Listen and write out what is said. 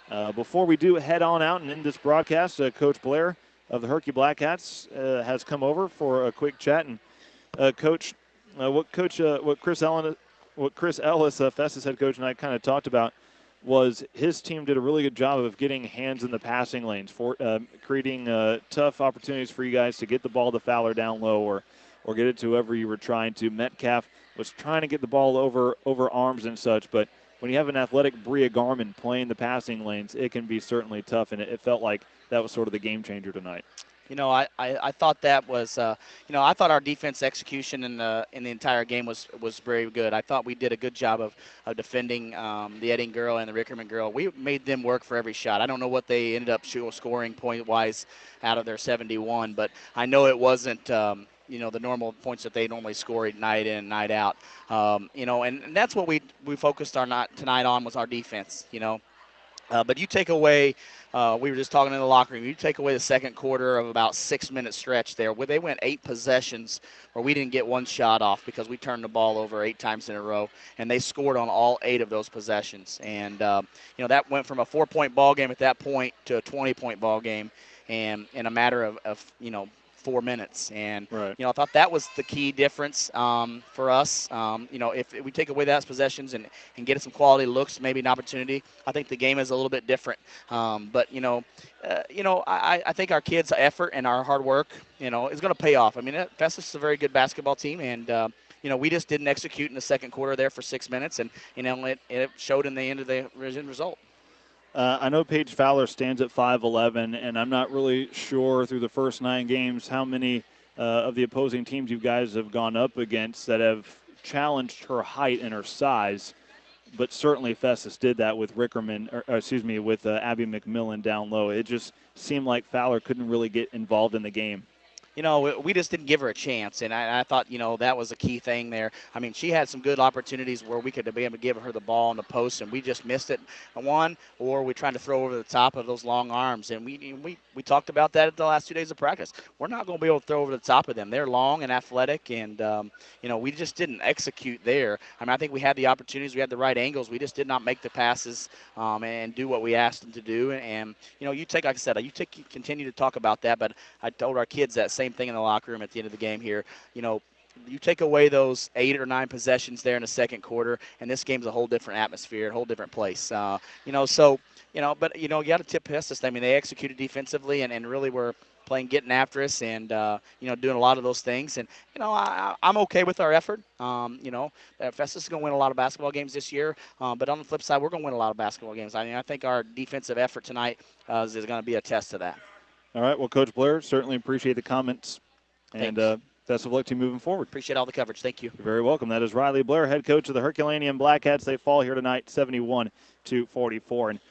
Before we do head on out and end this broadcast, Coach Blair of the Herky Blackcats has come over for a quick chat. And Coach, what Chris Ellis, Festus head coach, and I kind of talked about was his team did a really good job of getting hands in the passing lanes, for creating tough opportunities for you guys to get the ball to Fowler down low or get it to whoever you were trying to. Metcalf was trying to get the ball over arms and such, but when you have an athletic Bria Garmin playing the passing lanes, it can be certainly tough, and it felt like that was sort of the game changer tonight. I thought that was, I thought our defense execution in the entire game was very good. I thought we did a good job of defending the Edding girl and the Rickerman girl. We made them work for every shot. I don't know what they ended up scoring point-wise out of their 71, but I know it wasn't the normal points that they normally score night in and night out. And that's what we focused our night tonight on was our defense. But you take away, we were just talking in the locker room, you take away the second quarter of about 6-minute stretch there where they went 8 possessions where we didn't get one shot off because we turned the ball over 8 times in a row, and they scored on all 8 of those possessions. And, that went from a 4-point ball game at that point to a 20-point ball game and in a matter of 4 minutes. And, Right. I thought that was the key difference for us. If we take away those possessions and get some quality looks, maybe an opportunity, I think the game is a little bit different. I think our kids' effort and our hard work, is going to pay off. I mean, Festus is a very good basketball team, and, we just didn't execute in the second quarter there for 6 minutes, and, it showed in the end of the result. I know Paige Fowler stands at 5'11", and I'm not really sure through the first 9 games how many of the opposing teams you guys have gone up against that have challenged her height and her size. But certainly Festus did that with with Abby McMillan down low. It just seemed like Fowler couldn't really get involved in the game. We just didn't give her a chance, and I thought, that was a key thing there. I mean, she had some good opportunities where we could be able to give her the ball on the post, and we just missed it. Or we tried to throw over the top of those long arms, and we talked about that at the last 2 days of practice. We're not going to be able to throw over the top of them. They're long and athletic, and we just didn't execute there. I mean, I think we had the opportunities, we had the right angles, we just did not make the passes and do what we asked them to do. And like I said, you continue to talk about that, but I told our kids that same thing in the locker room at the end of the game here. You take away those 8 or 9 possessions there in the second quarter, and this game's a whole different atmosphere, a whole different place. But you got to tip Festus. I mean, they executed defensively and really were playing, getting after us, and doing a lot of those things. And I'm okay with our effort. Festus is going to win a lot of basketball games this year, but on the flip side, we're going to win a lot of basketball games. I mean, I think our defensive effort tonight is going to be a test to that. All right. Well, Coach Blair, certainly appreciate the comments. And best of luck to you moving forward. Appreciate all the coverage. Thank you. You're very welcome. That is Riley Blair, head coach of the Herculaneum Blackcats. They fall here tonight 71-44. And